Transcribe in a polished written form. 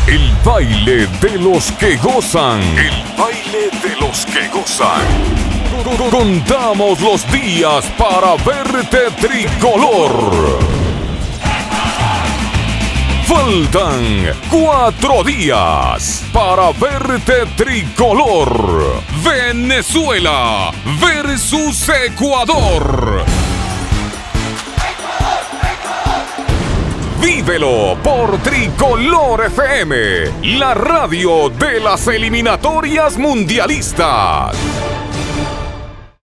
El baile de los que gozan. El baile de los que gozan. Contamos los días para verte tricolor. Faltan 4 días para verte tricolor. Venezuela versus Ecuador. Vívelo por Tricolor FM, la radio de las eliminatorias mundialistas.